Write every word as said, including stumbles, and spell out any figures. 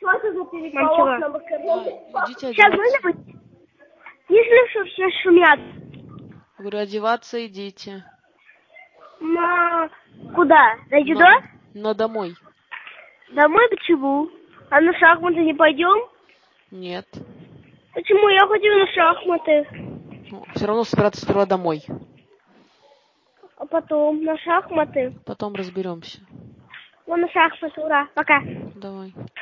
Что это за переполох на Макароне? Да, идите Сейчас одеваться. можно быть? Не слышу, все шумят. Говорю, одеваться идите. На... Куда? Дойдем На, туда? на домой. Домой почему? А на шахматы не пойдем? Нет. Почему? Я хочу на шахматы. Ну, все равно собираться сперва домой. А потом на шахматы. Потом разберемся. Вон на шахматы, ура. Пока. Давай.